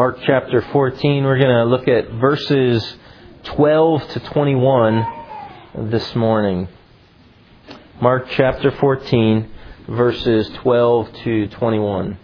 Mark chapter 14. We're going to look at verses 12 to 21 this morning. Mark chapter 14, verses 12 to 21.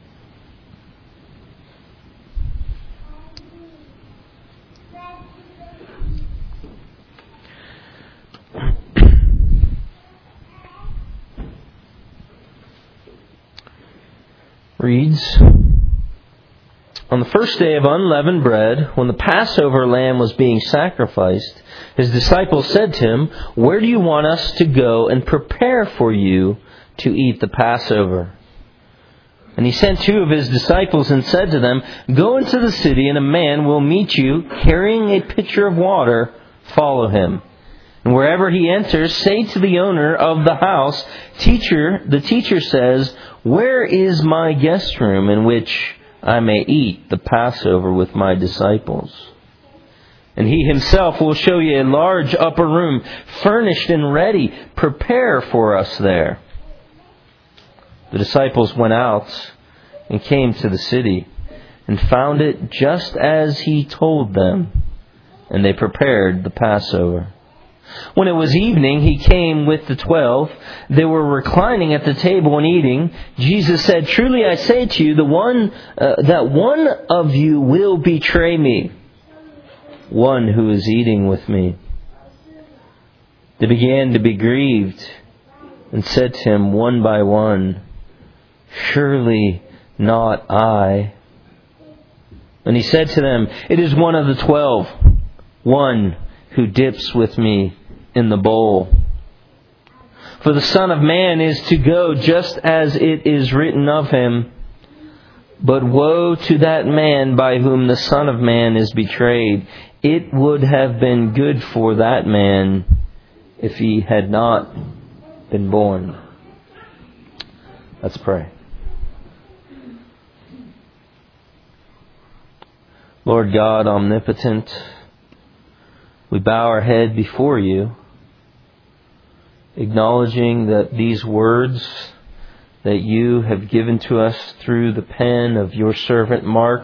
Reads, "On the first day of unleavened bread, when the Passover lamb was being sacrificed, His disciples said to Him, 'Where do you want us to go and prepare for you to eat the Passover?' And He sent two of His disciples and said to them, 'Go into the city, and a man will meet you carrying a pitcher of water. Follow him. And wherever he enters, say to the owner of the house, the teacher says, where is my guest room in which I may eat the Passover with my disciples? And he himself will show you a large upper room, furnished and ready. Prepare for us there.' The disciples went out and came to the city and found it just as He told them, and they prepared the Passover. When it was evening, He came with the 12. They were reclining at the table and eating. Jesus said, 'Truly I say to you, that one of you will betray me, one who is eating with me.' They began to be grieved and said to Him one by one, 'Surely not I.' And He said to them, 'It is one of the 12, one who dips with me in the bowl. For the Son of Man is to go just as it is written of Him. But woe to that man by whom the Son of Man is betrayed. It would have been good for that man if he had not been born.'" Let's pray. Lord God, omnipotent, we bow our head before You, acknowledging that these words that You have given to us through the pen of Your servant Mark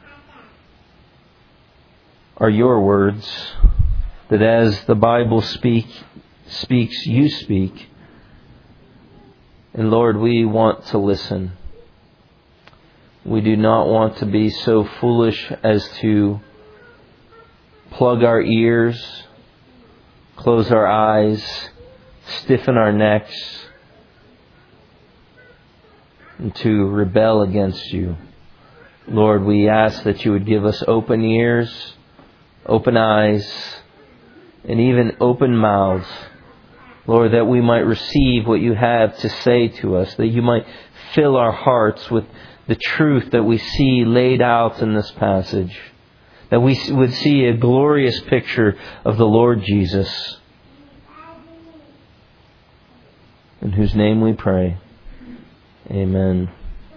are Your words, that as the Bible speaks, You speak. And Lord, we want to listen. We do not want to be so foolish as to plug our ears, close our eyes, stiffen our necks, and to rebel against You. Lord, we ask that You would give us open ears, open eyes, and even open mouths. Lord, that we might receive what You have to say to us, that You might fill our hearts with the truth that we see laid out in this passage, that we would see a glorious picture of the Lord Jesus, in whose name we pray. Amen.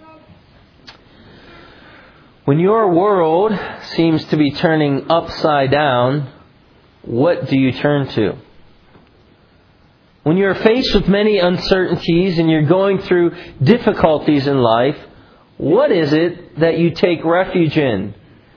When your world seems to be turning upside down, what do you turn to? When you're faced with many uncertainties and you're going through difficulties in life, what is it that you take refuge in?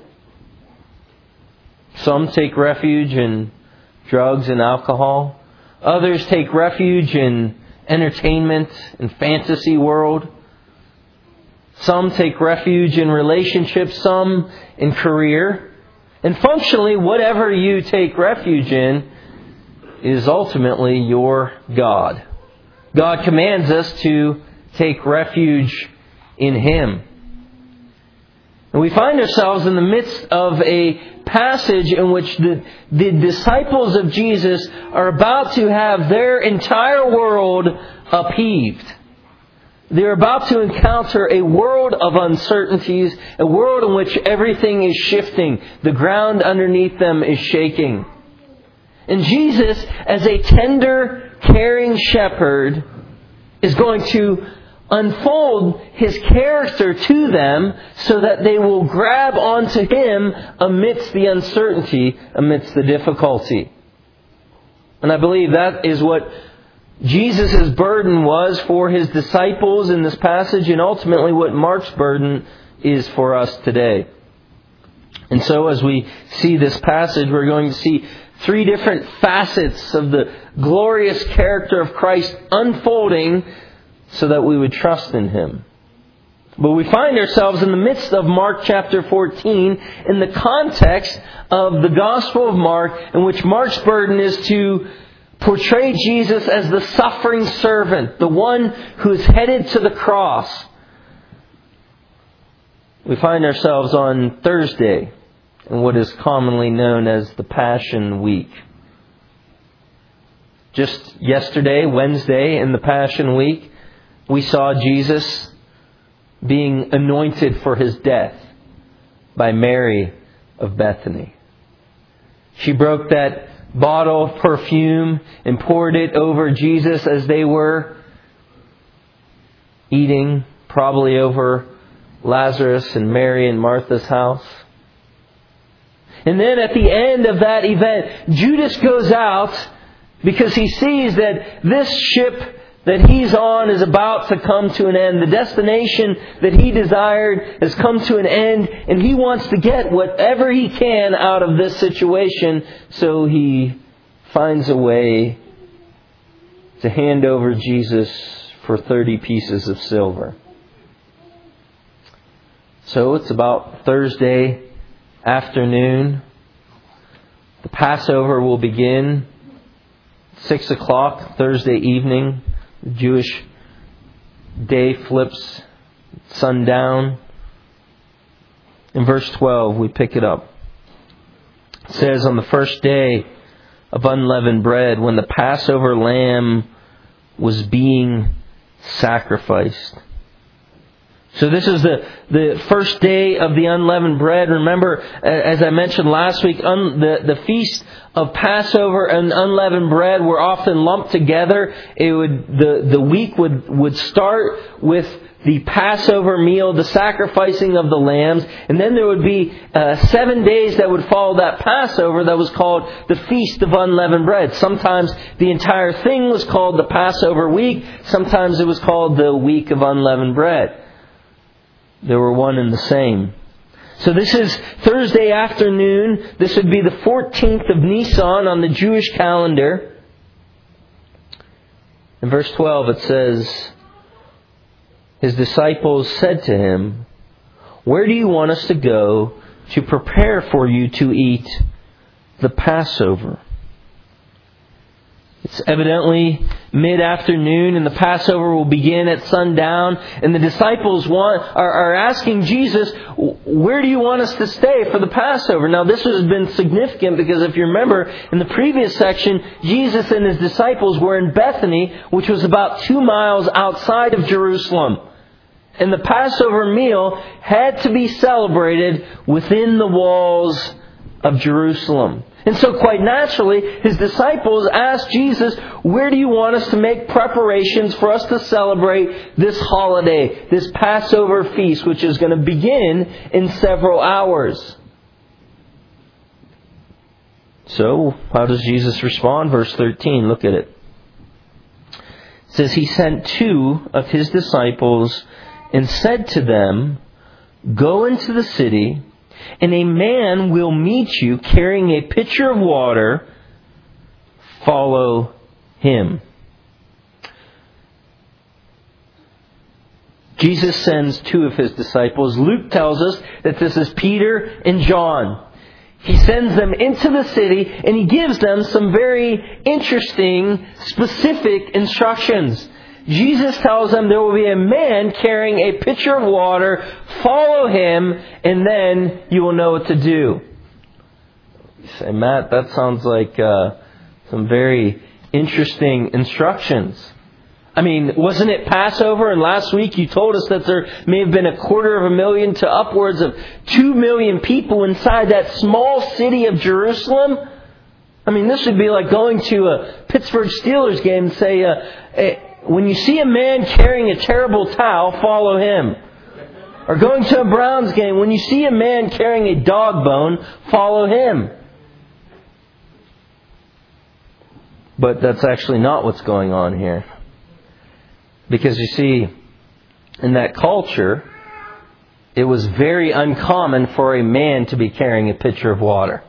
Some take refuge in drugs and alcohol. Others take refuge in entertainment and fantasy world. Some take refuge in relationships, some in career. And functionally, whatever you take refuge in is ultimately your God. God commands us to take refuge in Him. And we find ourselves in the midst of a passage in which the disciples of Jesus are about to have their entire world upheaved. They're about to encounter a world of uncertainties, a world in which everything is shifting. The ground underneath them is shaking. And Jesus, as a tender, caring shepherd, is going to unfold His character to them so that they will grab onto Him amidst the uncertainty, amidst the difficulty. And I believe that is what Jesus' burden was for His disciples in this passage, and ultimately what Mark's burden is for us today. And so as we see this passage, we're going to see three different facets of the glorious character of Christ unfolding so that we would trust in Him. But we find ourselves in the midst of Mark chapter 14 in the context of the Gospel of Mark, in which Mark's burden is to portray Jesus as the suffering servant, the one who is headed to the cross. We find ourselves on Thursday in what is commonly known as the Passion Week. Just yesterday, Wednesday, in the Passion Week, we saw Jesus being anointed for His death by Mary of Bethany. She broke that bottle of perfume and poured it over Jesus as they were eating, probably over Lazarus and Mary and Martha's house. And then at the end of that event, Judas goes out because he sees that this ship that he's on is about to come to an end. The destination that he desired has come to an end, and he wants to get whatever he can out of this situation, so he finds a way to hand over Jesus for 30 pieces of silver. So it's about Thursday afternoon. The Passover will begin 6 o'clock Thursday evening. The Jewish day flips sundown. In verse 12, we pick it up. It says, on the first day of unleavened bread, when the Passover lamb was being sacrificed. So this is the first day of the unleavened bread. Remember, as I mentioned last week, the feast of Passover and unleavened bread were often lumped together. The week would start with the Passover meal, the sacrificing of the lambs, and then there would be 7 days that would follow that Passover that was called the Feast of Unleavened Bread. Sometimes the entire thing was called the Passover week. Sometimes it was called the Week of Unleavened Bread. They were one and the same. So this is Thursday afternoon. This would be the 14th of Nisan on the Jewish calendar. In verse 12 it says, His disciples said to Him, "Where do you want us to go to prepare for you to eat the Passover?" It's evidently mid-afternoon, and the Passover will begin at sundown. And the disciples are asking Jesus, "Where do you want us to stay for the Passover?" Now, this has been significant because if you remember, in the previous section, Jesus and His disciples were in Bethany, which was about 2 miles outside of Jerusalem. And the Passover meal had to be celebrated within the walls of Jerusalem. And so quite naturally, His disciples asked Jesus, "Where do you want us to make preparations for us to celebrate this holiday, this Passover feast, which is going to begin in several hours?" So, how does Jesus respond? Verse 13, look at it. It says, He sent 2 of His disciples and said to them, "Go into the city, and a man will meet you carrying a pitcher of water. Follow him." Jesus sends 2 of His disciples. Luke tells us that this is Peter and John. He sends them into the city and He gives them some very interesting, specific instructions. Jesus tells them there will be a man carrying a pitcher of water. Follow him, and then you will know what to do. You say, "Matt, that sounds like some very interesting instructions." I mean, wasn't it Passover? And last week you told us that there may have been 250,000 to upwards of 2 million people inside that small city of Jerusalem. I mean, this would be like going to a Pittsburgh Steelers game and say, "When you see a man carrying a terrible towel, follow him." Or going to a Browns game, when you see a man carrying a dog bone, follow him. But that's actually not what's going on here. Because you see, in that culture, it was very uncommon for a man to be carrying a pitcher of water.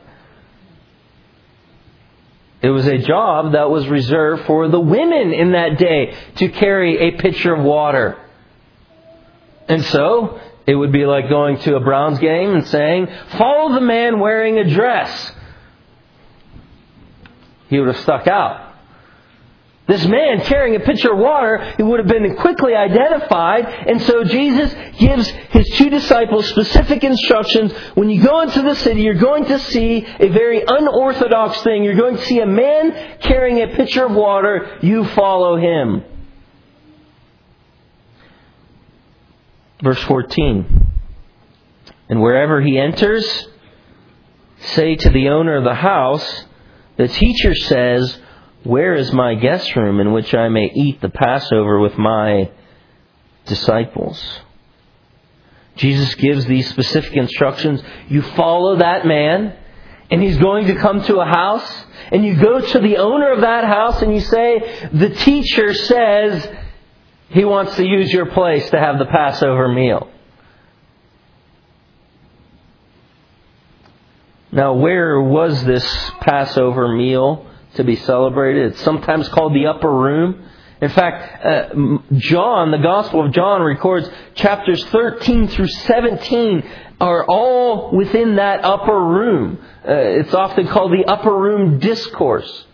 It was a job that was reserved for the women in that day to carry a pitcher of water. And so, it would be like going to a Browns game and saying, "Follow the man wearing a dress." He would have stuck out. This man carrying a pitcher of water, he would have been quickly identified. And so Jesus gives His two disciples specific instructions. When you go into the city, you're going to see a very unorthodox thing. You're going to see a man carrying a pitcher of water. You follow him. Verse 14. And wherever he enters, say to the owner of the house, "The teacher says, where is my guest room in which I may eat the Passover with my disciples?" Jesus gives these specific instructions. You follow that man, and he's going to come to a house, and you go to the owner of that house and you say, "The teacher says he wants to use your place to have the Passover meal." Now, where was this Passover meal to be celebrated? It's sometimes called the upper room. In fact, John, the Gospel of John, records chapters 13 through 17 are all within that upper room. It's often called the upper room discourse.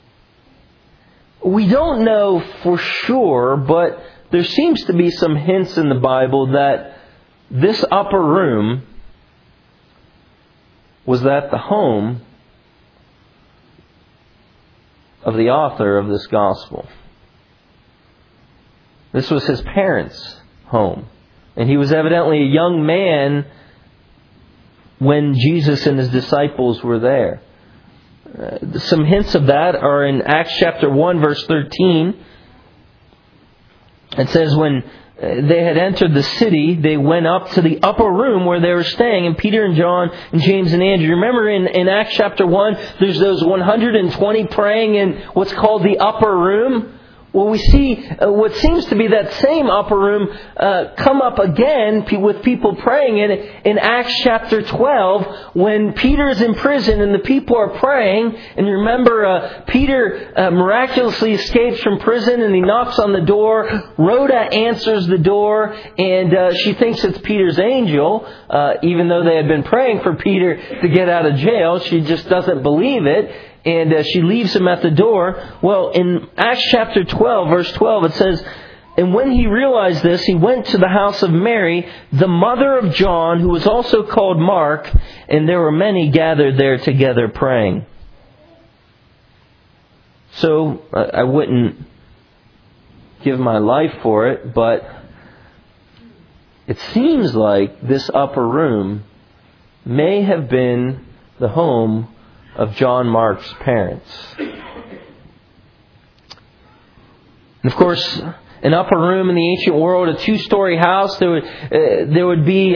We don't know for sure, but there seems to be some hints in the Bible that this upper room was at the home of the author of this gospel. This was his parents' home. And he was evidently a young man when Jesus and his disciples were there. Some hints of that are in Acts chapter 1, verse 13. It says, when they had entered the city, they went up to the upper room where they were staying, and Peter and John and James and Andrew. Remember in Acts chapter 1, there's those 120 praying in what's called the upper room? Well, we see what seems to be that same upper room come up again with people praying in Acts chapter 12 when Peter is in prison and the people are praying. And you remember Peter miraculously escapes from prison and he knocks on the door. Rhoda answers the door and she thinks it's Peter's angel. Even though they had been praying for Peter to get out of jail, she just doesn't believe it. And she leaves him at the door. Well, in Acts chapter 12, verse 12, it says, "And when he realized this, he went to the house of Mary, the mother of John, who was also called Mark, and there were many gathered there together praying." So, I wouldn't give my life for it, but it seems like this upper room may have been the home of John Mark's parents. And of course, an upper room in the ancient world, a 2-story house, there would be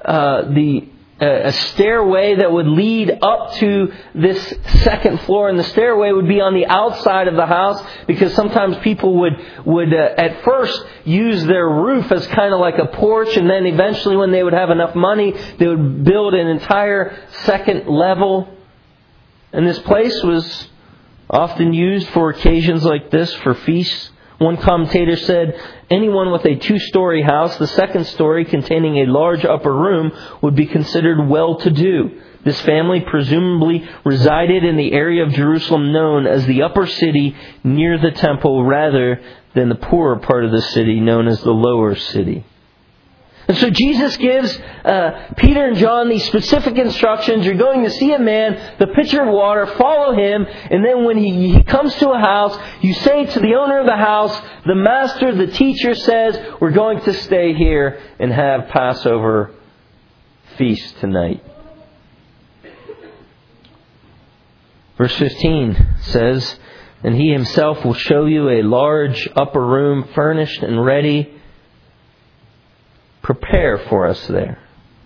a stairway that would lead up to this second floor, and the stairway would be on the outside of the house because sometimes people would at first use their roof as kind of like a porch, and then eventually when they would have enough money, they would build an entire second level. And this place was often used for occasions like this, for feasts. One commentator said, anyone with a 2-story house, the second story containing a large upper room, would be considered well-to-do. This family presumably resided in the area of Jerusalem known as the upper city near the temple rather than the poorer part of the city known as the lower city. And so Jesus gives Peter and John these specific instructions. You're going to see a man, the pitcher of water, follow him. And then when he comes to a house, you say to the owner of the house, the master, the teacher says, we're going to stay here and have Passover feast tonight. Verse 15 says, and he himself will show you a large upper room furnished and ready. Prepare for us there.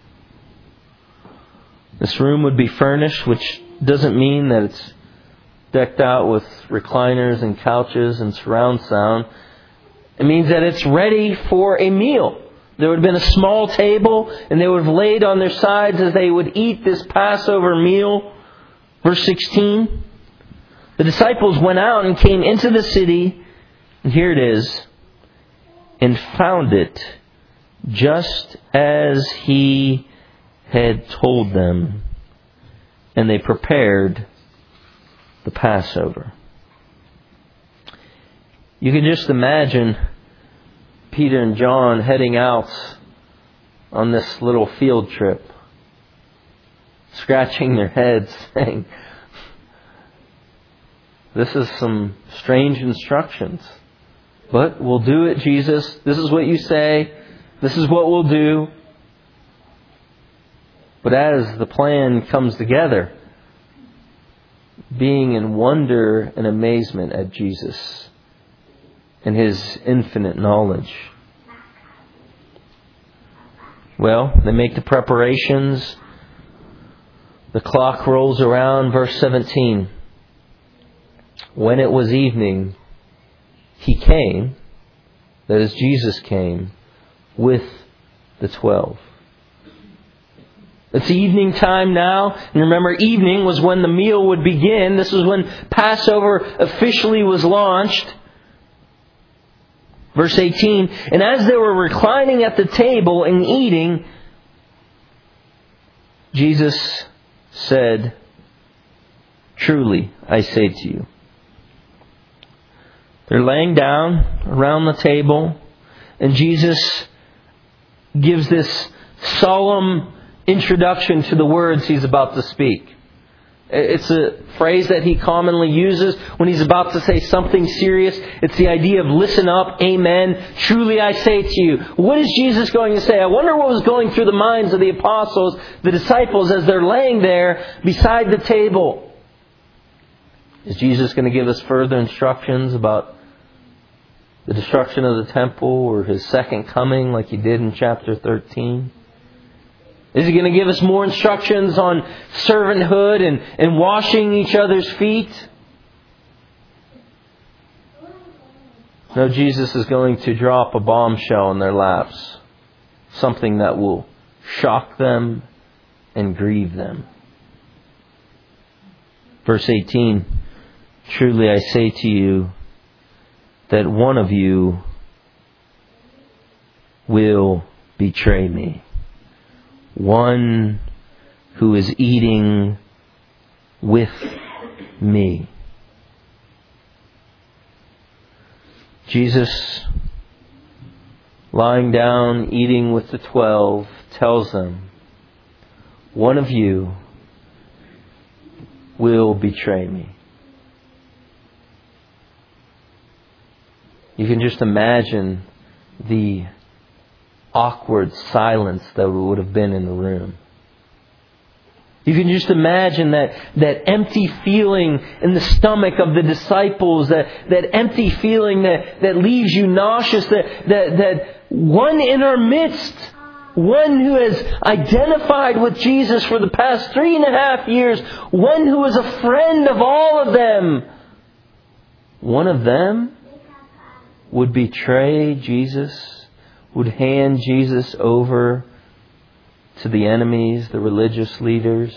This room would be furnished, which doesn't mean that it's decked out with recliners and couches and surround sound. It means that it's ready for a meal. There would have been a small table, and they would have laid on their sides as they would eat this Passover meal. Verse 16. The disciples went out and came into the city, and here it is, and found it just as He had told them, and they prepared the Passover. You can just imagine Peter and John heading out on this little field trip, scratching their heads, saying, "This is some strange instructions. But we'll do it, Jesus. This is what you say. This is what we'll do." But as the plan comes together, being in wonder and amazement at Jesus and His infinite knowledge. Well, they make the preparations. The clock rolls around, verse 17. When it was evening, He came, that is, Jesus came, with the 12. It's evening time now. And remember, evening was when the meal would begin. This was when Passover officially was launched. Verse 18, and as they were reclining at the table and eating, Jesus said, "Truly, I say to you." They're laying down around the table, and Jesus gives this solemn introduction to the words He's about to speak. It's a phrase that He commonly uses when He's about to say something serious. It's the idea of listen up, amen, truly I say to you. What is Jesus going to say? I wonder what was going through the minds of the apostles, the disciples, as they're laying there beside the table. Is Jesus going to give us further instructions about the destruction of the temple or His second coming like He did in chapter 13? Is He going to give us more instructions on servanthood and washing each other's feet? No, Jesus is going to drop a bombshell in their laps. Something that will shock them and grieve them. Verse 18, truly I say to you that one of you will betray me. One who is eating with me. Jesus, lying down, eating with the 12, tells them, one of you will betray me. You can just imagine the awkward silence that would have been in the room. You can just imagine that empty feeling in the stomach of the disciples, that empty feeling that leaves you nauseous, that one in our midst, one who has identified with Jesus for the past 3.5 years, one who is a friend of all of them, one of them would betray Jesus, would hand Jesus over to the enemies, the religious leaders.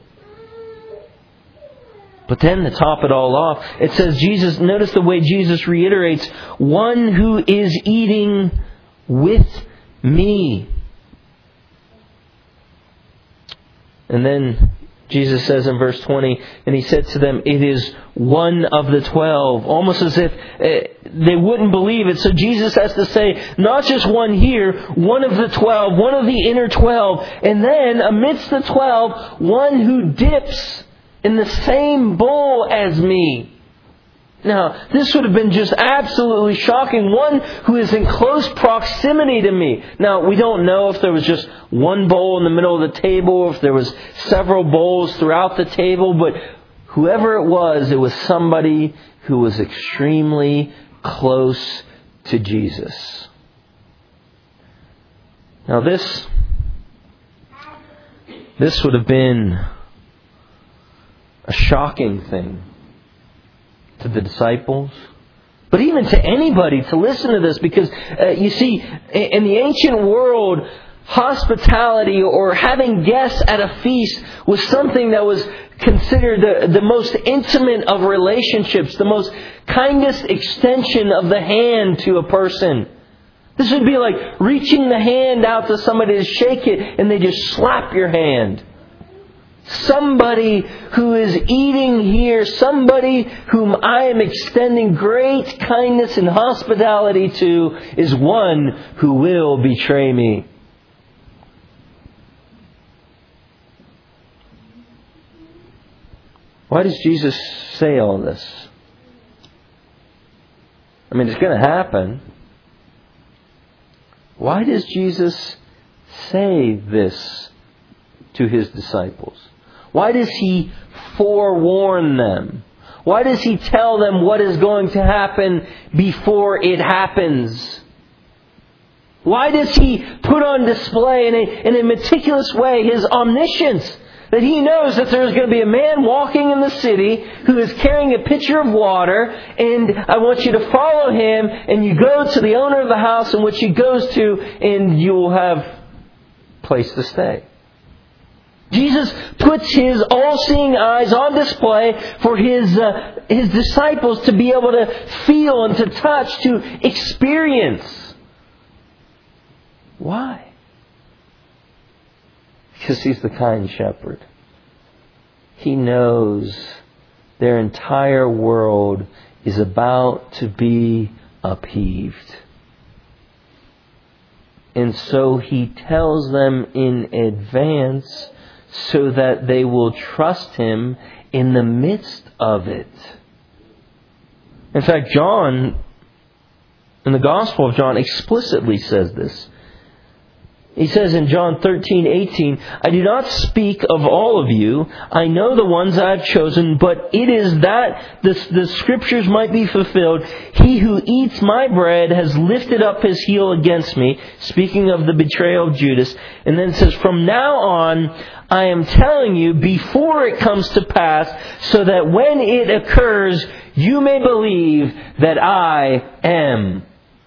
But then to top it all off, it says Jesus, notice the way Jesus reiterates, one who is eating with me. And then Jesus says in verse 20, and He said to them, it is one of the 12. Almost as if they wouldn't believe it. So Jesus has to say, not just one here, one of the 12, one of the inner 12. And then amidst the 12, one who dips in the same bowl as me. Now, this would have been just absolutely shocking. One who is in close proximity to me. Now, we don't know if there was just one bowl in the middle of the table, or if there was several bowls throughout the table, but whoever it was somebody who was extremely close to Jesus. Now, this would have been a shocking thing to the disciples, but even to anybody to listen to this, because you see, in the ancient world, hospitality or having guests at a feast was something that was considered the most intimate of relationships, the most kindest extension of the hand to a person. This would be like reaching the hand out to somebody to shake it and they just slap your hand. Somebody who is eating here, somebody whom I am extending great kindness and hospitality to, is one who will betray me. Why does Jesus say all this? I mean, it's going to happen. Why does Jesus say this to His disciples? Why does He forewarn them? Why does He tell them what is going to happen before it happens? Why does He put on display in a meticulous way His omniscience? That He knows that there's going to be a man walking in the city who is carrying a pitcher of water, and I want you to follow him, and you go to the owner of the house in which he goes to, and you will have a place to stay. Jesus puts His all-seeing eyes on display for His disciples to be able to feel and to touch, to experience. Why? Because He's the kind shepherd. He knows their entire world is about to be upheaved. And so He tells them in advance so that they will trust Him in the midst of it. In fact, John, in the Gospel of John, explicitly says this. He says in John 13:18, I do not speak of all of you. I know the ones I have chosen, but it is that the Scriptures might be fulfilled. He who eats my bread has lifted up his heel against me. Speaking of the betrayal of Judas. And then it says, from now on, I am telling you before it comes to pass, so that when it occurs, you may believe that I am.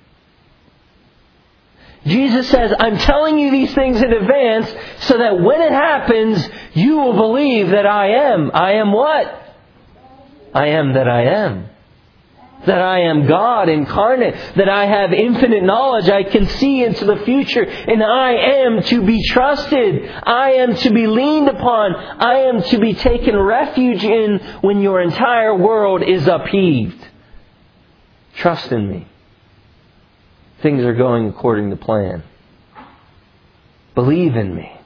Jesus says, I'm telling you these things in advance so that when it happens, you will believe that I am. I am what? I am that I am. That I am God incarnate. That I have infinite knowledge. I can see into the future. And I am to be trusted. I am to be leaned upon. I am to be taken refuge in when your entire world is upheaved. Trust in me. Things are going according to plan. Believe in me.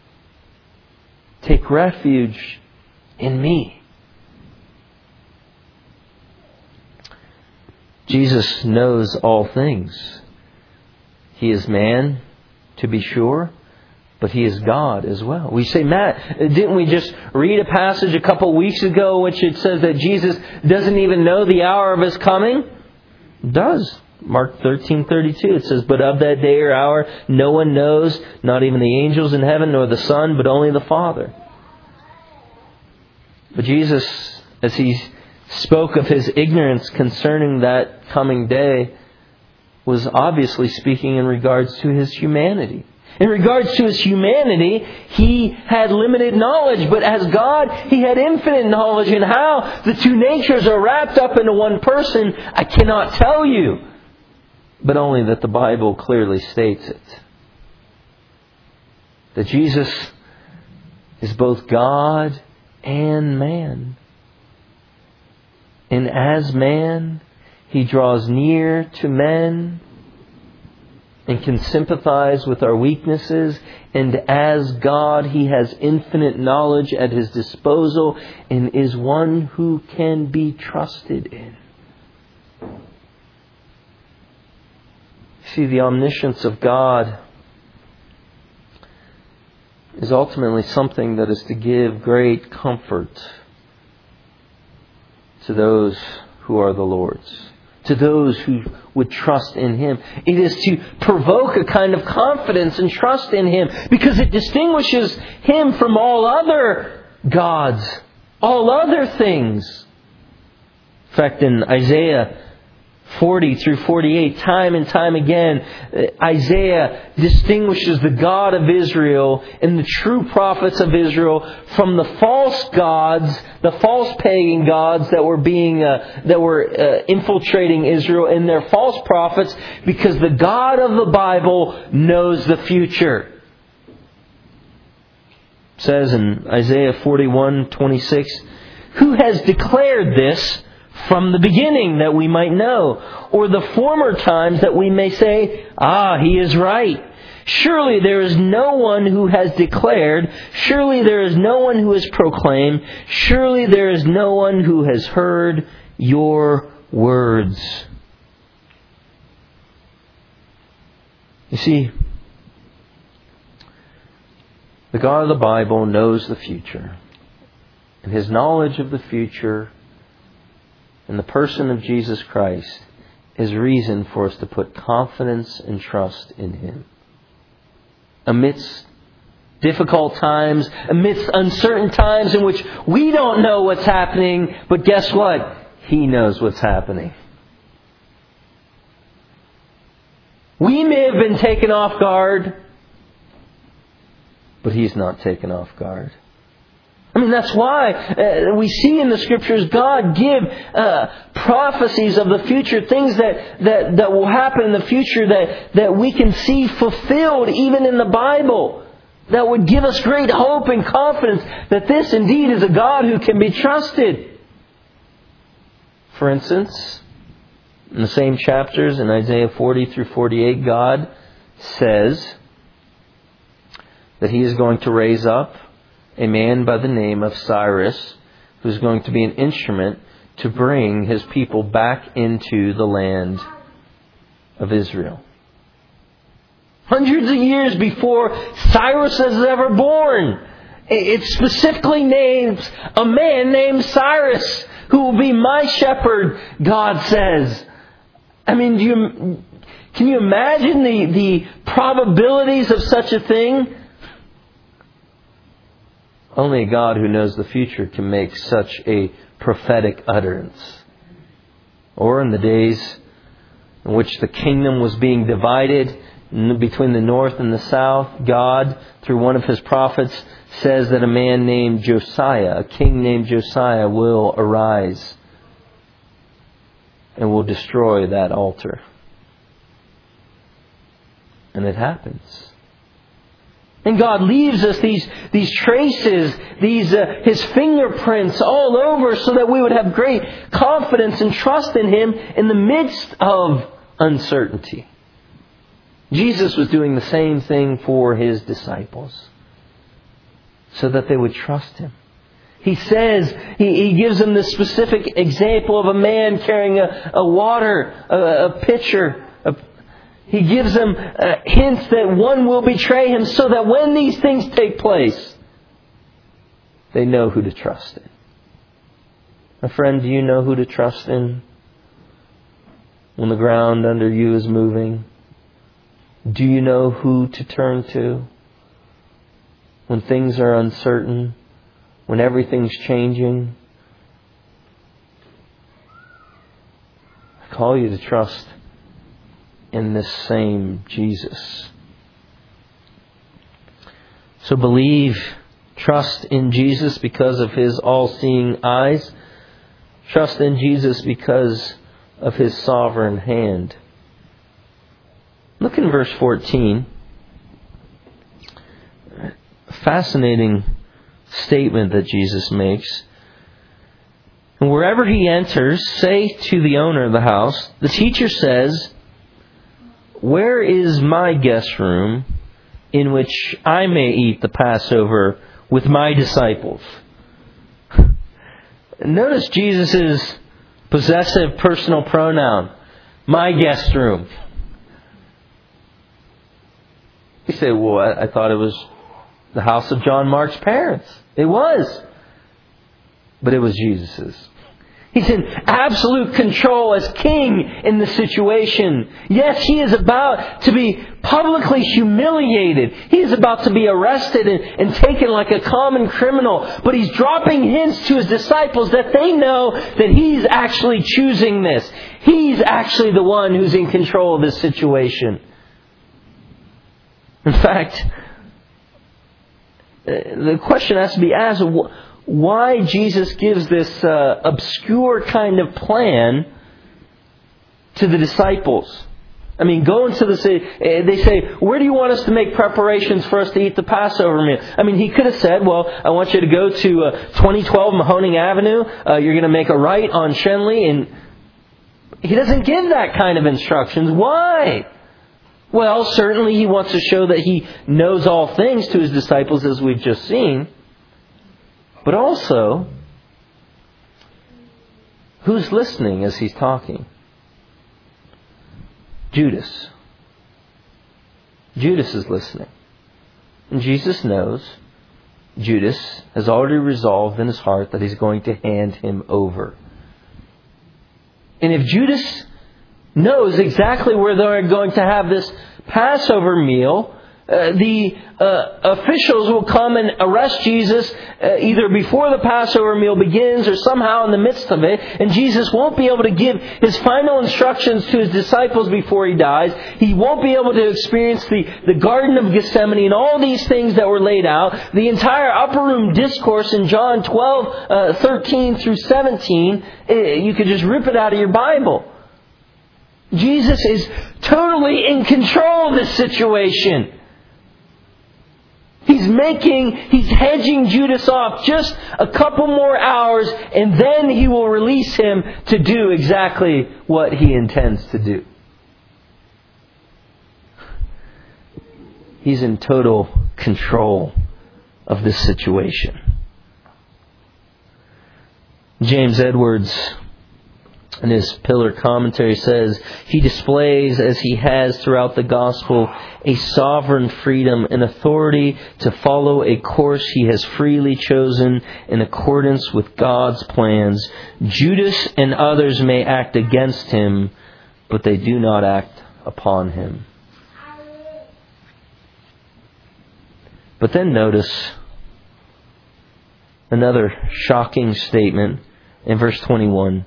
Take refuge in me. Jesus knows all things. He is man, to be sure, but He is God as well. We say, Matt, didn't we just read a passage a couple weeks ago which it says that Jesus doesn't even know the hour of His coming? It does. Mark 13:32, it says, but of that day or hour no one knows, not even the angels in heaven, nor the Son, but only the Father. But Jesus, as He spoke of His ignorance concerning that coming day, was obviously speaking in regards to His humanity. In regards to His humanity, He had limited knowledge, but as God, He had infinite knowledge. And how the two natures are wrapped up into one person, I cannot tell you. But only that the Bible clearly states it. That Jesus is both God and man. And as man, He draws near to men and can sympathize with our weaknesses. And as God, He has infinite knowledge at His disposal and is one who can be trusted in. See, the omniscience of God is ultimately something that is to give great comfort to those who are the Lord's, to those who would trust in Him. It is to provoke a kind of confidence and trust in Him because it distinguishes Him from all other gods, all other things. In fact, in Isaiah 40 through 48, time and time again, Isaiah distinguishes the God of Israel and the true prophets of Israel from the false gods, the false pagan gods that were infiltrating Israel and their false prophets, because the God of the Bible knows the future. It says in Isaiah 41:26, "Who has declared this from the beginning, that we might know, or the former times, that we may say, he is right. Surely there is no one who has declared, surely there is no one who has proclaimed, surely there is no one who has heard your words." You see, the God of the Bible knows the future, and His knowledge of the future and the person of Jesus Christ is reason for us to put confidence and trust in Him. Amidst difficult times, amidst uncertain times in which we don't know what's happening, but guess what? He knows what's happening. We may have been taken off guard, but He's not taken off guard. I mean, that's why we see in the Scriptures God give prophecies of the future, things that will happen in the future that we can see fulfilled even in the Bible, that would give us great hope and confidence that this indeed is a God who can be trusted. For instance, in the same chapters in Isaiah 40 through 48, God says that He is going to raise up a man by the name of Cyrus, who's going to be an instrument to bring His people back into the land of Israel. Hundreds of years before Cyrus is ever born, it specifically names a man named Cyrus, who will be my shepherd, God says. I mean, can you imagine the probabilities of such a thing? Only a God who knows the future can make such a prophetic utterance. Or in the days in which the kingdom was being divided between the north and the south, God, through one of His prophets, says that a man named Josiah, a king named Josiah, will arise and will destroy that altar. And it happens. And God leaves us these traces, His fingerprints all over, so that we would have great confidence and trust in Him in the midst of uncertainty. Jesus was doing the same thing for His disciples, so that they would trust Him. He says, He gives them this specific example of a man carrying a pitcher. He gives them hints that one will betray him, so that when these things take place, they know who to trust in. My friend, do you know who to trust in when the ground under you is moving? Do you know who to turn to when things are uncertain, when everything's changing? I call you to trust in this same Jesus. So believe, trust in Jesus because of His all-seeing eyes. Trust in Jesus because of His sovereign hand. Look in verse 14. A fascinating statement that Jesus makes. And wherever He enters, say to the owner of the house, the teacher says, "Where is my guest room in which I may eat the Passover with my disciples?" Notice Jesus' possessive personal pronoun, my guest room. You say, well, I thought it was the house of John Mark's parents. It was. But it was Jesus's. He's in absolute control as king in the situation. Yes, he is about to be publicly humiliated. He is about to be arrested and taken like a common criminal. But he's dropping hints to his disciples that they know that he's actually choosing this. He's actually the one who's in control of this situation. In fact, the question has to be asked, why Jesus gives this obscure kind of plan to the disciples. I mean, go into the city. They say, where do you want us to make preparations for us to eat the Passover meal? I mean, he could have said, well, I want you to go to 2012 Mahoning Avenue. You're going to make a right on Shenley. And he doesn't give that kind of instructions. Why? Well, certainly he wants to show that he knows all things to his disciples, as we've just seen. But also, who's listening as he's talking? Judas. Judas is listening. And Jesus knows Judas has already resolved in his heart that he's going to hand him over. And if Judas knows exactly where they're going to have this Passover meal, the officials will come and arrest Jesus either before the Passover meal begins or somehow in the midst of it. And Jesus won't be able to give his final instructions to his disciples before he dies. He won't be able to experience the Garden of Gethsemane and all these things that were laid out. The entire upper room discourse in John 12, 13 through 17, you could just rip it out of your Bible. Jesus is totally in control of this situation. He's hedging Judas off just a couple more hours, and then he will release him to do exactly what he intends to do. He's in total control of this situation. James Edwards, in his Pillar commentary, says, he displays, as he has throughout the gospel, a sovereign freedom and authority to follow a course he has freely chosen in accordance with God's plans. Judas and others may act against him, but they do not act upon him. But then notice another shocking statement in verse 21.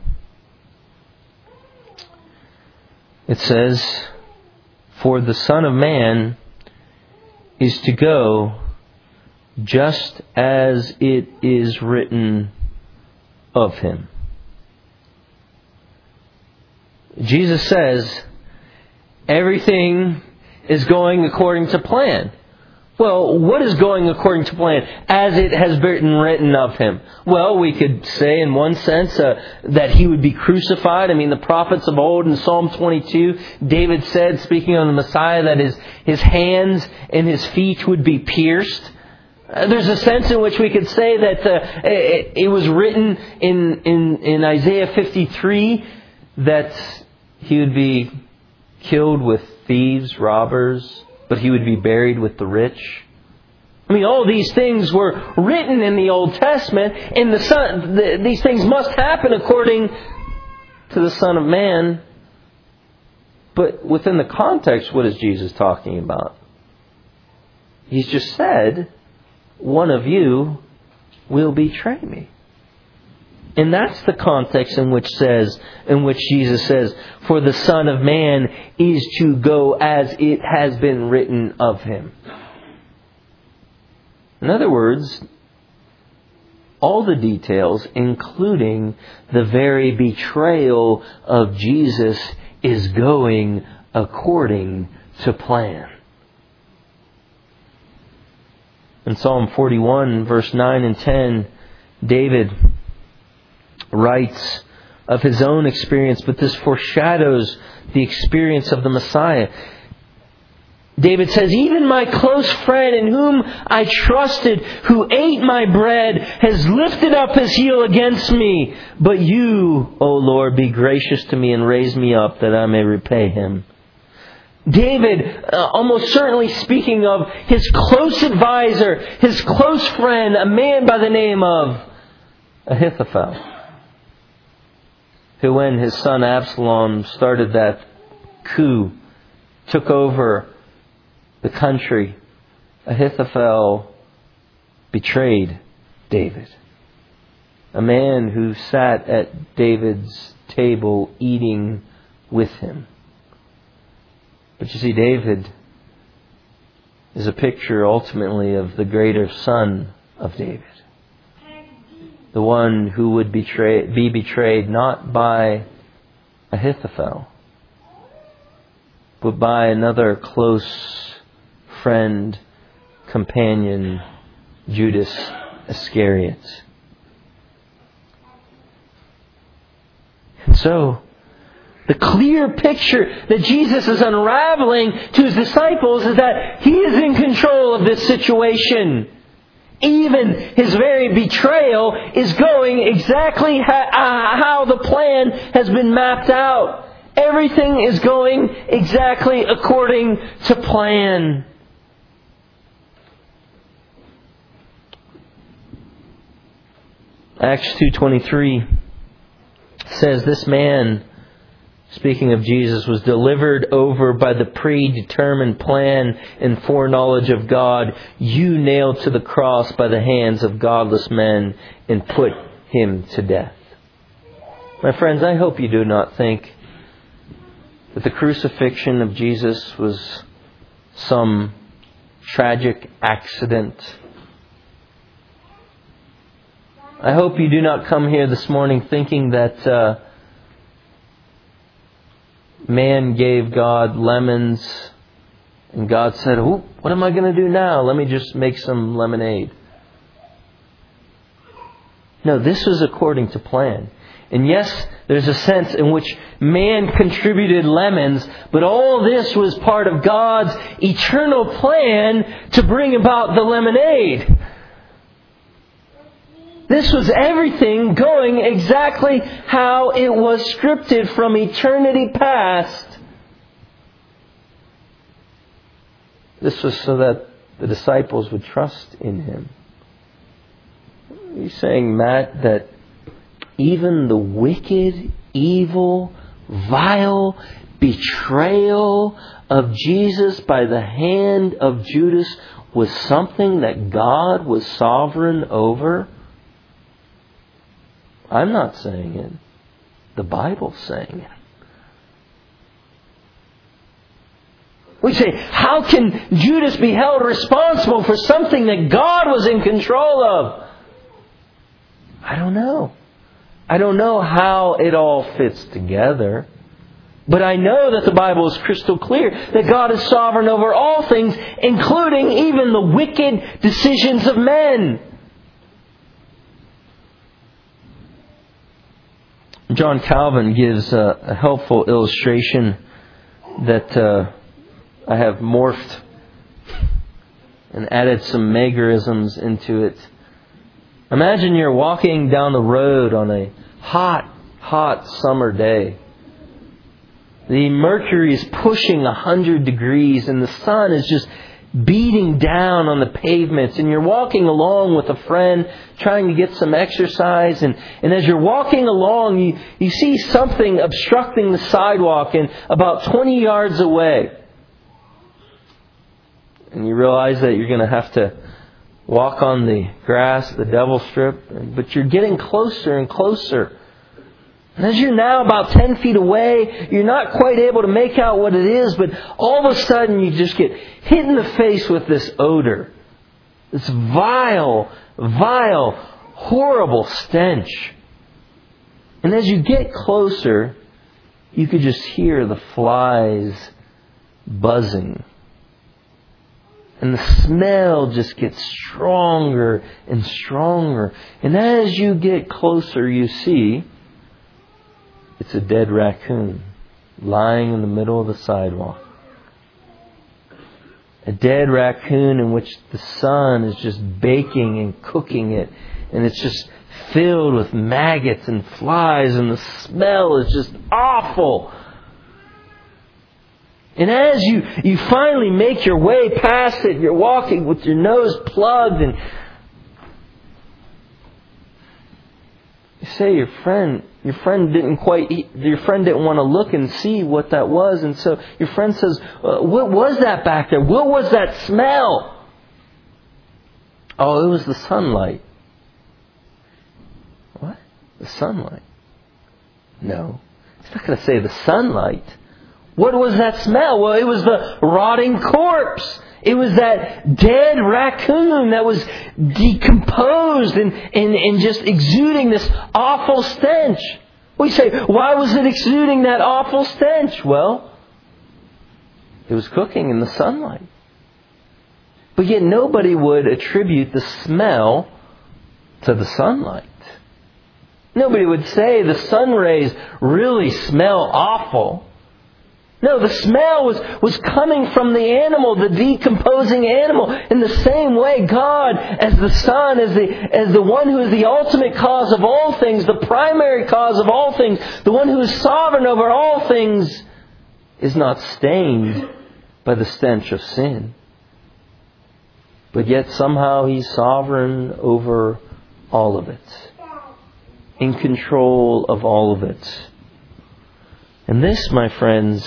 It says, for the Son of Man is to go just as it is written of him. Jesus says everything is going according to plan. Well, what is going according to plan? As it has been written of him. Well, we could say in one sense that he would be crucified. I mean, the prophets of old in Psalm 22, David said, speaking of the Messiah, that his hands and his feet would be pierced. There's a sense in which we could say that it was written in Isaiah 53 that he would be killed with thieves, robbers, but he would be buried with the rich. I mean, all these things were written in the Old Testament, and these things must happen according to the Son of Man. But within the context, what is Jesus talking about? He's just said, one of you will betray me. And that's the context in which Jesus says, for the Son of Man is to go as it has been written of him. In other words, all the details, including the very betrayal of Jesus, is going according to plan. In Psalm 41, verse 9 and 10, David writes of his own experience, but this foreshadows the experience of the Messiah. David says, even my close friend in whom I trusted, who ate my bread, has lifted up his heel against me. But you, O Lord, be gracious to me and raise me up that I may repay him. David, almost certainly speaking of his close advisor, his close friend, a man by the name of Ahithophel. who, when his son Absalom started that coup, took over the country, Ahithophel betrayed David. A man who sat at David's table eating with him. But you see, David is a picture ultimately of the greater son of David. The one who would be betrayed not by Ahithophel, but by another close friend, companion, Judas Iscariot. And so, the clear picture that Jesus is unraveling to His disciples is that He is in control of this situation. Even His very betrayal is going exactly how the plan has been mapped out. Everything is going exactly according to plan. Acts 2:23 says, this man, speaking of Jesus, was delivered over by the predetermined plan and foreknowledge of God, you nailed to the cross by the hands of godless men and put Him to death. My friends, I hope you do not think that the crucifixion of Jesus was some tragic accident. I hope you do not come here this morning thinking that man gave God lemons and God said, "Oh, what am I going to do now? Let me just make some lemonade." No, this was according to plan. And yes, there's a sense in which man contributed lemons, but all this was part of God's eternal plan to bring about the lemonade. This was everything going exactly how it was scripted from eternity past. This was so that the disciples would trust in Him. Are you saying, Matt, that even the wicked, evil, vile betrayal of Jesus by the hand of Judas was something that God was sovereign over? I'm not saying it. The Bible's saying it. We say, how can Judas be held responsible for something that God was in control of? I don't know. I don't know how it all fits together. But I know that the Bible is crystal clear that God is sovereign over all things, including even the wicked decisions of men. John Calvin gives a helpful illustration that I have morphed and added some Megarisms into it. Imagine you're walking down the road on a hot summer day. The mercury is pushing 100 degrees and the sun is just beating down on the pavements, and you're walking along with a friend trying to get some exercise, and as you're walking along you see something obstructing the sidewalk and about 20 yards away, and you realize that you're going to have to walk on the grass, the devil strip, but you're getting closer and closer. And as you're now about 10 feet away, you're not quite able to make out what it is, but all of a sudden you just get hit in the face with this odor. This vile, horrible stench. And as you get closer, you could just hear the flies buzzing. And the smell just gets stronger and stronger. And as you get closer, you see it's a dead raccoon lying in the middle of the sidewalk. A dead raccoon in which the sun is just baking and cooking it. And it's just filled with maggots and flies, and the smell is just awful. And as you finally make your way past it, you're walking with your nose plugged, and you say your friend didn't want to look and see what that was, and so your friend says, "What was that back there? What was that smell?" "Oh, it was the sunlight." "What? The sunlight?" No, he's not going to say the sunlight. What was that smell? Well, it was the rotting corpse. It was that dead raccoon that was decomposed and just exuding this awful stench. We say, why was it exuding that awful stench? Well, it was cooking in the sunlight. But yet nobody would attribute the smell to the sunlight. Nobody would say the sun rays really smell awful. No, the smell was coming from the animal, the decomposing animal. In the same way, God, as the Son, as the one who is the ultimate cause of all things, the primary cause of all things, the one who is sovereign over all things, is not stained by the stench of sin. But yet somehow He's sovereign over all of it, in control of all of it. And this, my friends,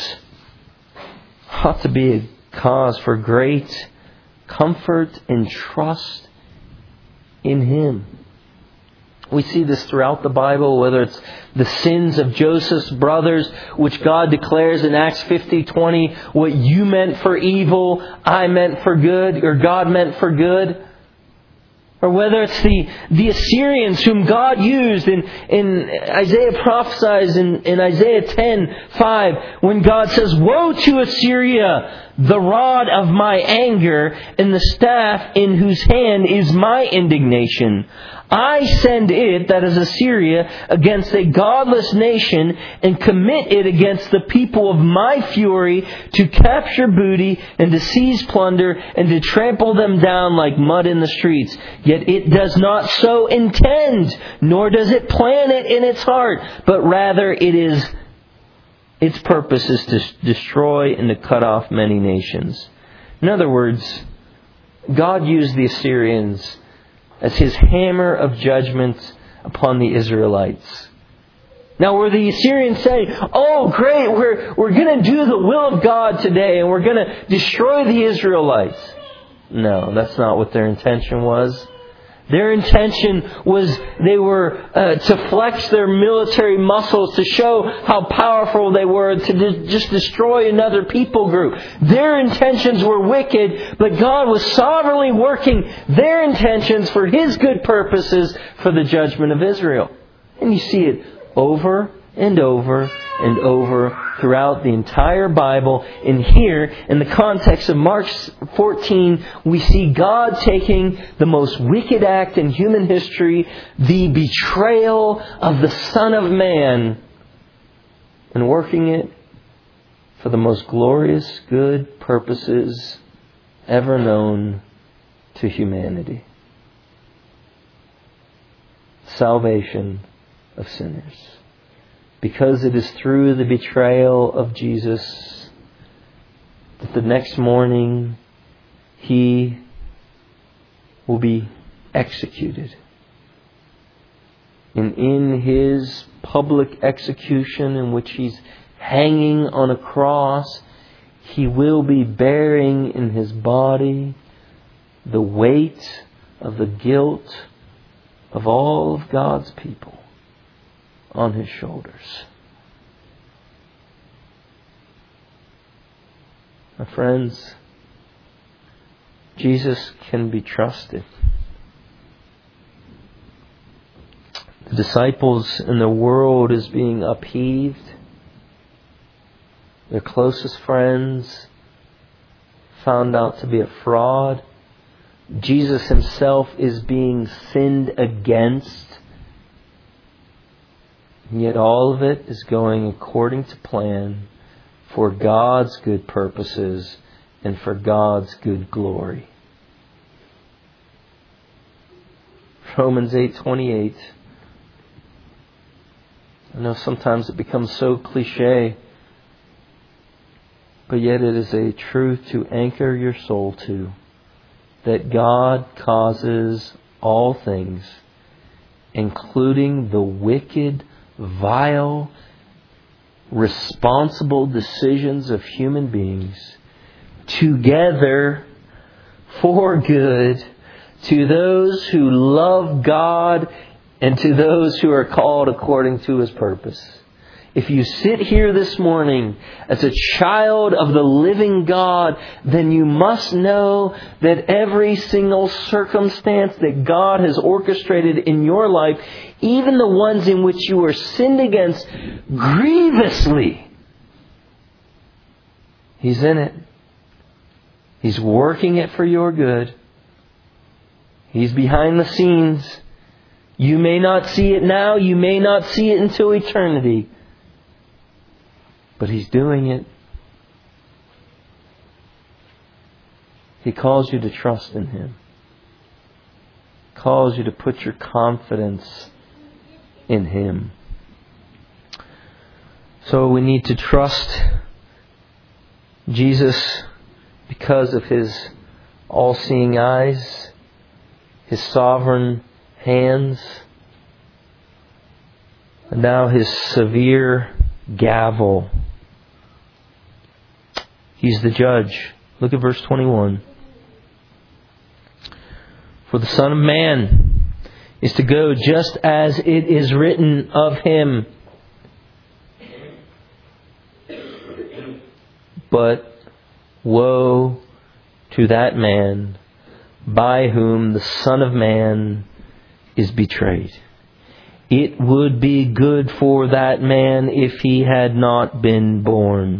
ought to be a cause for great comfort and trust in Him. We see this throughout the Bible, whether it's the sins of Joseph's brothers, which God declares in Acts 50:20, what you meant for evil, I meant for good, or God meant for good. Or whether it's the Assyrians whom God used in Isaiah prophesies in Isaiah 10:5, when God says, "Woe to Assyria, the rod of my anger, and the staff in whose hand is my indignation. I send it," that is Assyria, "against a godless nation and commit it against the people of my fury to capture booty and to seize plunder and to trample them down like mud in the streets. Yet it does not so intend, nor does it plan it in its heart, but rather its purpose is to destroy and to cut off many nations." In other words, God used the Assyrians as His hammer of judgment upon the Israelites. Now, were the Assyrians saying, "Oh, great, we're going to do the will of God today and we're going to destroy the Israelites"? No, that's not what their intention was. Their intention was they were to flex their military muscles to show how powerful they were, to just destroy another people group. Their intentions were wicked, but God was sovereignly working their intentions for His good purposes for the judgment of Israel. And you see it over and over and over throughout the entire Bible. And here, in the context of Mark 14, we see God taking the most wicked act in human history, the betrayal of the Son of Man, and working it for the most glorious good purposes ever known to humanity. Salvation of sinners. Because it is through the betrayal of Jesus that the next morning He will be executed. And in His public execution, in which He's hanging on a cross, He will be bearing in His body the weight of the guilt of all of God's people on His shoulders. My friends, Jesus can be trusted. The disciples and the world is being upheaved. Their closest friends found out to be a fraud. Jesus Himself is being sinned against. And yet all of it is going according to plan for God's good purposes and for God's good glory. Romans 8:28. I know sometimes it becomes so cliche, but yet it is a truth to anchor your soul to, that God causes all things, including the wicked, vile, responsible decisions of human beings, together for good to those who love God and to those who are called according to His purpose. If you sit here this morning as a child of the living God, then you must know that every single circumstance that God has orchestrated in your life, even the ones in which you are sinned against grievously, He's in it. He's working it for your good. He's behind the scenes. You may not see it now. You may not see it until eternity. But He's doing it. He calls you to trust in Him. He calls you to put your confidence in Him. So we need to trust Jesus because of His all-seeing eyes, His sovereign hands, and now His severe gavel. He's the judge. Look at verse 21. For the Son of Man is to go just as it is written of Him. But woe to that man by whom the Son of Man is betrayed. It would be good for that man if he had not been born.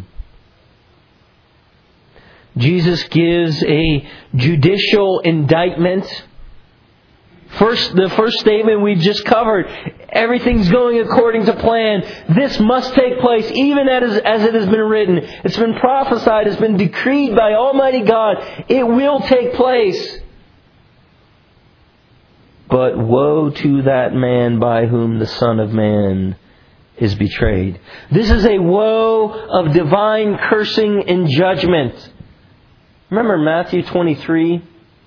Jesus gives a judicial indictment. The first statement we've just covered. Everything's going according to plan. This must take place even as it has been written. It's been prophesied. It's been decreed by Almighty God. It will take place. But woe to that man by whom the Son of Man is betrayed. This is a woe of divine cursing and judgment. Remember Matthew 23?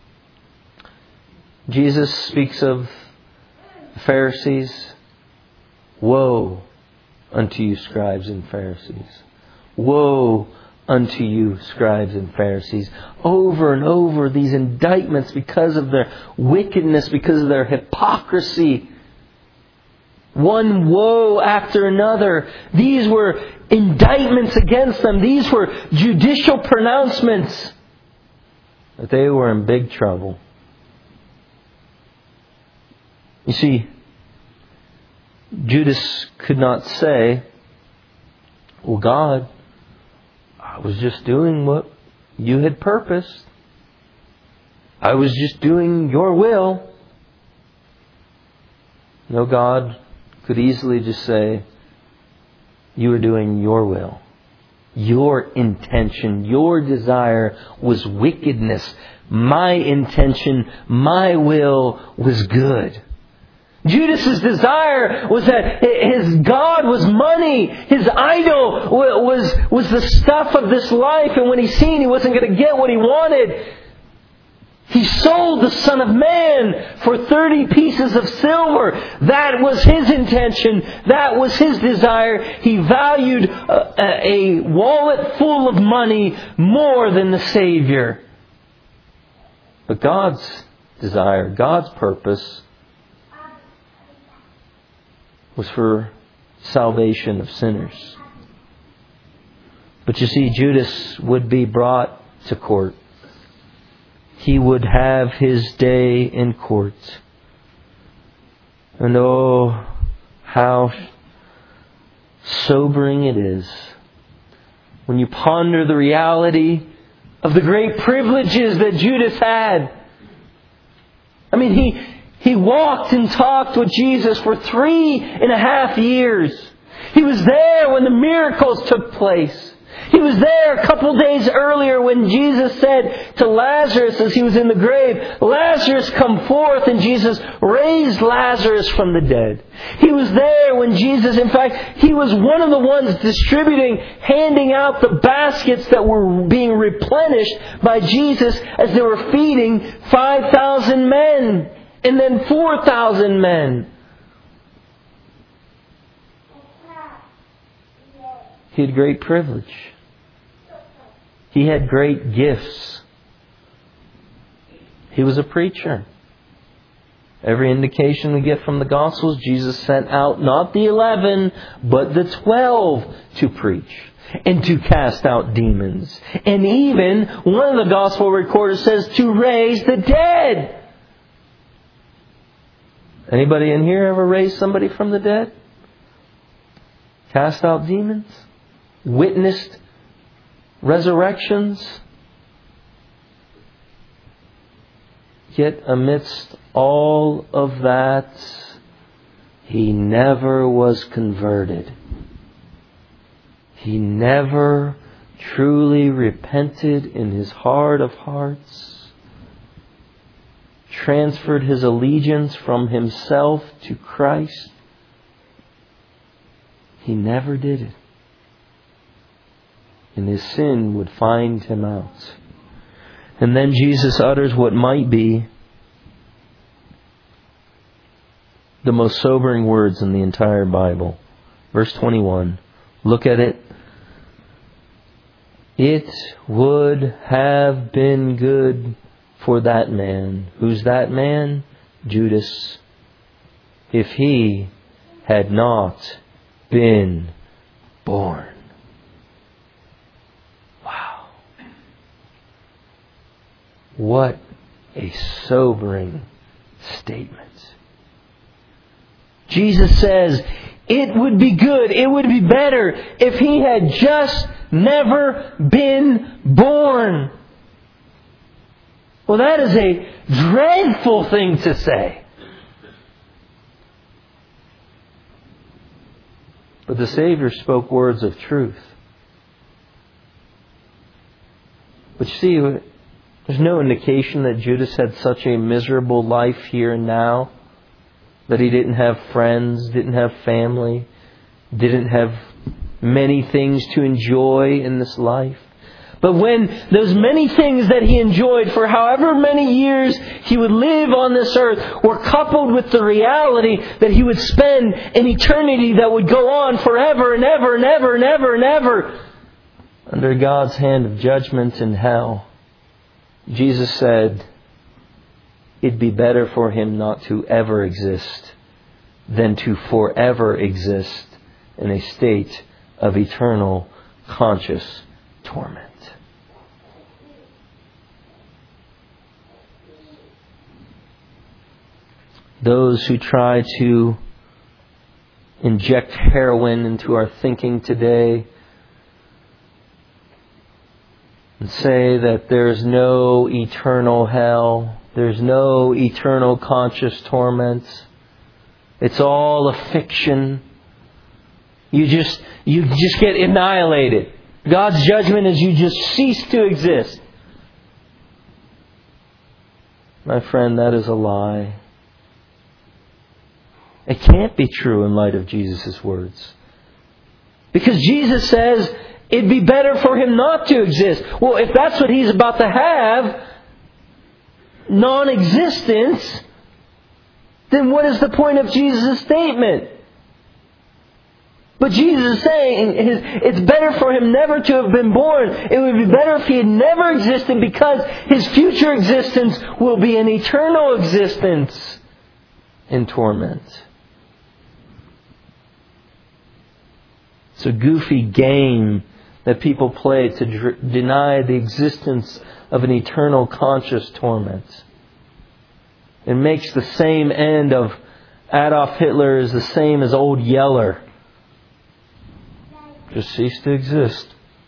Jesus speaks of the Pharisees. Woe unto you, scribes and Pharisees. Woe unto you, scribes and Pharisees. Over and over, these indictments because of their wickedness, because of their hypocrisy. One woe after another. These were indictments against them. These were judicial pronouncements. That they were in big trouble. You see, Judas could not say, well, God, I was just doing what you had purposed. I was just doing your will. No, God could easily just say, you were doing your will. Your intention, your desire was wickedness. My intention, my will was good. Judas' desire was that his God was money. His idol was the stuff of this life. And when he seen he wasn't going to get what he wanted, he sold the Son of Man for 30 pieces of silver. That was his intention. That was his desire. He valued a wallet full of money more than the Savior. But God's desire, God's purpose, was for salvation of sinners. But you see, Judas would be brought to court. He would have his day in court. And oh, how sobering it is when you ponder the reality of the great privileges that Judas had. I mean, he walked and talked with Jesus for 3.5 years. He was there when the miracles took place. He was there a couple days earlier when Jesus said to Lazarus as he was in the grave, Lazarus, come forth, and Jesus raised Lazarus from the dead. He was there when Jesus, in fact, he was one of the ones handing out the baskets that were being replenished by Jesus as they were feeding 5,000 men and then 4,000 men. He had great privilege. He had great gifts. He was a preacher. Every indication we get from the Gospels, Jesus sent out not the 11, but the 12 to preach and to cast out demons. And even one of the Gospel recorders says to raise the dead. Anybody in here ever raised somebody from the dead? Cast out demons? Witnessed resurrections? Yet amidst all of that, He never was converted. He never truly repented in His heart of hearts, transferred His allegiance from Himself to Christ. He never did it. And his sin would find him out. And then Jesus utters what might be the most sobering words in the entire Bible. Verse 21. Look at it. It would have been good for that man. Who's that man? Judas. If he had not been born. Wow. What a sobering statement. Jesus says, it would be good, it would be better if he had just never been born. Well, that is a dreadful thing to say. But the Savior spoke words of truth. But you see, there's no indication that Judas had such a miserable life here and now. That he didn't have friends, didn't have family, didn't have many things to enjoy in this life. But when those many things that he enjoyed for however many years he would live on this earth were coupled with the reality that he would spend an eternity that would go on forever and ever and ever and ever and ever under God's hand of judgment in hell, Jesus said, it'd be better for him not to ever exist than to forever exist in a state of eternal conscious torment. Those who try to inject heroin into our thinking today and say that there's no eternal hell, there's no eternal conscious torment, it's all a fiction. You just get annihilated. God's judgment is you just cease to exist. My friend, that is a lie. It can't be true in light of Jesus' words. Because Jesus says it'd be better for him not to exist. Well, if that's what he's about to have, non-existence, then what is the point of Jesus' statement? But Jesus is saying it's better for him never to have been born. It would be better if he had never existed because his future existence will be an eternal existence in torment. It's a goofy game that people play to deny the existence of an eternal conscious torment. It makes the same end of Adolf Hitler is the same as Old Yeller. Just cease to exist.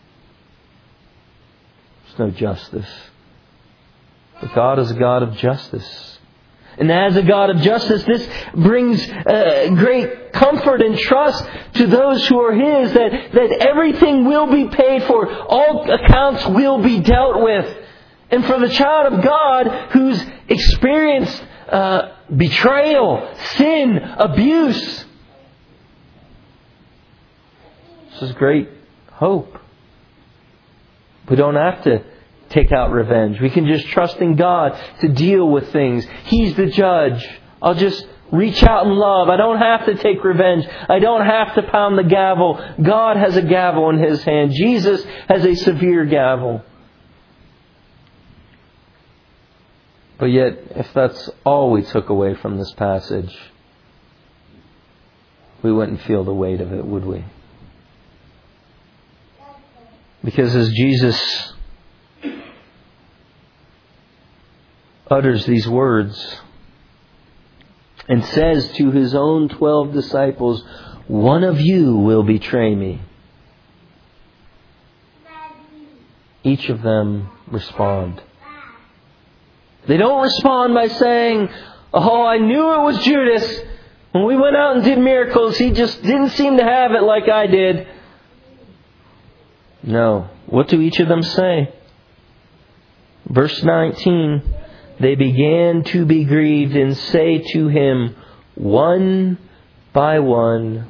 There's no justice. But God is a God of justice. And as a God of justice, this brings great comfort and trust to those who are His, that everything will be paid for. All accounts will be dealt with. And for the child of God who's experienced betrayal, sin, abuse, this is great hope. We don't have to take out revenge. We can just trust in God to deal with things. He's the judge. I'll just reach out in love. I don't have to take revenge. I don't have to pound the gavel. God has a gavel in His hand. Jesus has a severe gavel. But yet, if that's all we took away from this passage, we wouldn't feel the weight of it, would we? Because as Jesus utters these words and says to His own 12 disciples, "One of you will betray me," each of them respond. They don't respond by saying, "Oh, I knew it was Judas. When we went out and did miracles, he just didn't seem to have it like I did." No. What do each of them say? Verse 19, they began to be grieved and say to Him, one by one,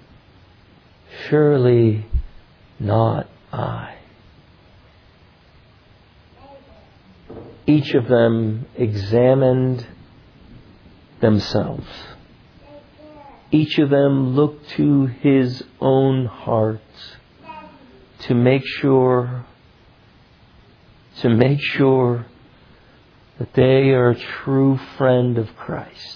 "Surely not I." Each of them examined themselves. Each of them looked to his own heart to make sure that they are a true friend of Christ.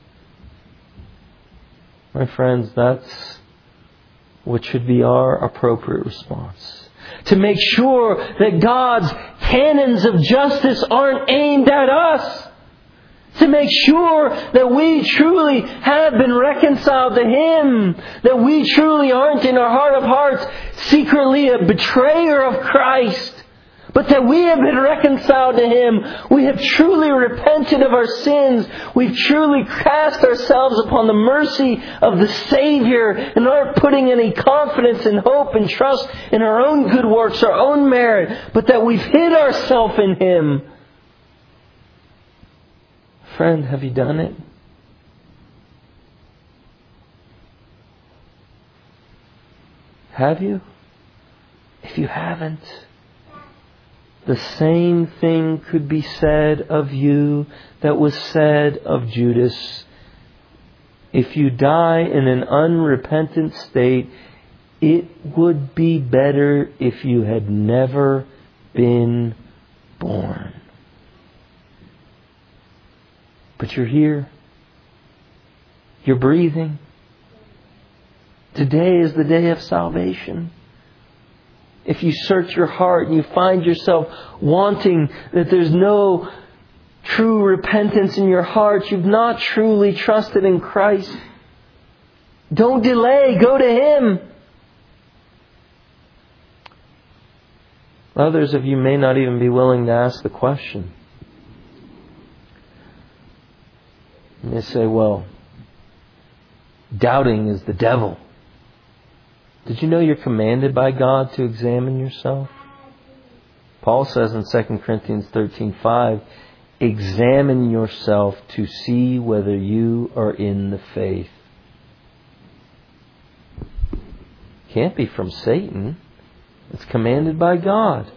My friends, that's what should be our appropriate response. To make sure that God's cannons of justice aren't aimed at us. To make sure that we truly have been reconciled to Him. That we truly aren't in our heart of hearts secretly a betrayer of Christ. But that we have been reconciled to Him. We have truly repented of our sins. We've truly cast ourselves upon the mercy of the Savior and aren't putting any confidence and hope and trust in our own good works, our own merit, but that we've hid ourselves in Him. Friend, have you done it? Have you? If you haven't, the same thing could be said of you that was said of Judas. If you die in an unrepentant state, it would be better if you had never been born. But you're here. You're breathing. Today is the day of salvation. If you search your heart and you find yourself wanting that there's no true repentance in your heart, you've not truly trusted in Christ. Don't delay. Go to Him. Others of you may not even be willing to ask the question. And they say, well, doubting is the devil. Did you know you're commanded by God to examine yourself? Paul says in 2 Corinthians 13:5, examine yourself to see whether you are in the faith. Can't be from Satan. It's commanded by God.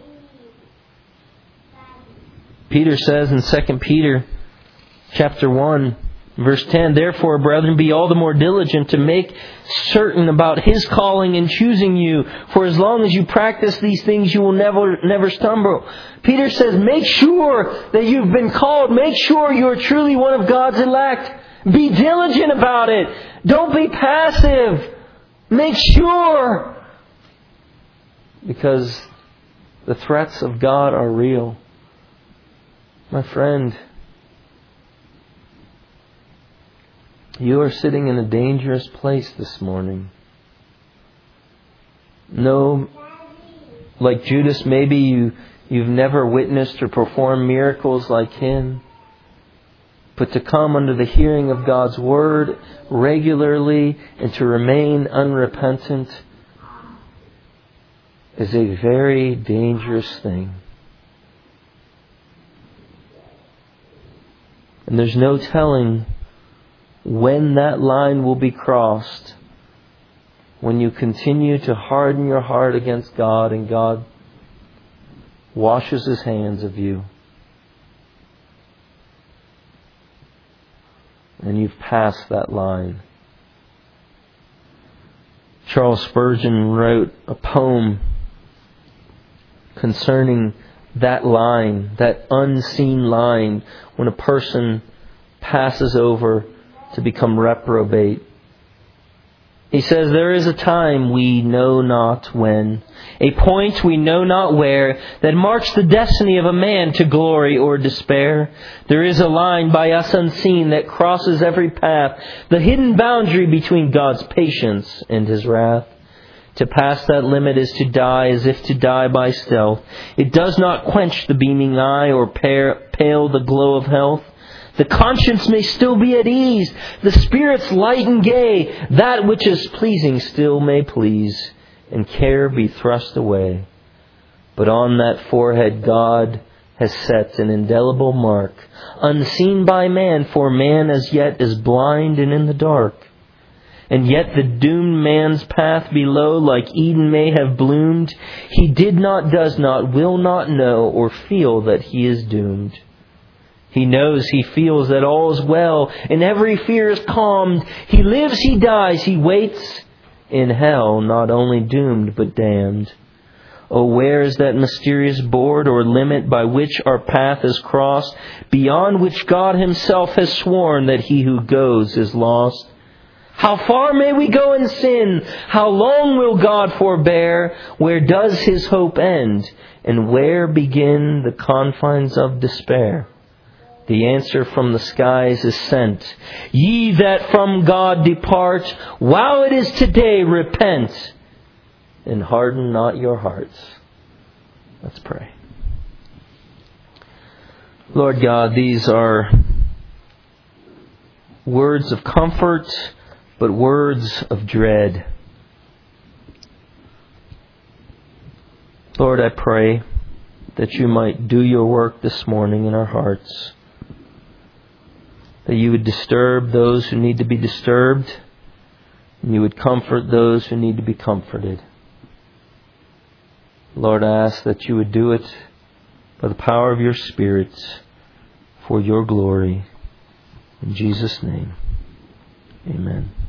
Peter says in 2 Peter chapter 1, verse 10, therefore, brethren, be all the more diligent to make certain about His calling and choosing you. For as long as you practice these things, you will never stumble. Peter says, make sure that you've been called. Make sure you are truly one of God's elect. Be diligent about it. Don't be passive. Make sure. Because the threats of God are real. My friend, you are sitting in a dangerous place this morning. No, like Judas, maybe you've never witnessed or performed miracles like him. But to come under the hearing of God's Word regularly and to remain unrepentant is a very dangerous thing. And there's no telling when that line will be crossed, when you continue to harden your heart against God and God washes His hands of you. and you've passed that line. Charles Spurgeon wrote a poem concerning that line, that unseen line, when a person passes over to become reprobate. He says, there is a time we know not when, a point we know not where, that marks the destiny of a man to glory or despair. There is a line by us unseen that crosses every path, the hidden boundary between God's patience and His wrath. To pass that limit is to die as if to die by stealth. It does not quench the beaming eye or pale the glow of health. The conscience may still be at ease, the spirit's light and gay. That which is pleasing still may please, and care be thrust away. But on that forehead God has set an indelible mark, unseen by man, for man as yet is blind and in the dark. And yet the doomed man's path below, like Eden may have bloomed, he did not, does not, will not know or feel that he is doomed. He knows, he feels that all is well, and every fear is calmed. He lives, he dies, he waits in hell, not only doomed but damned. Oh, where is that mysterious board or limit by which our path is crossed, beyond which God Himself has sworn that he who goes is lost? How far may we go in sin? How long will God forbear? Where does His hope end? And where begin the confines of despair? The answer from the skies is sent. Ye that from God depart, while it is today, repent, and harden not your hearts. Let's pray. Lord God, these are words of comfort, but words of dread. Lord, I pray that you might do your work this morning in our hearts. That you would disturb those who need to be disturbed, and you would comfort those who need to be comforted. Lord, I ask that you would do it by the power of your Spirit for your glory. In Jesus' name, amen.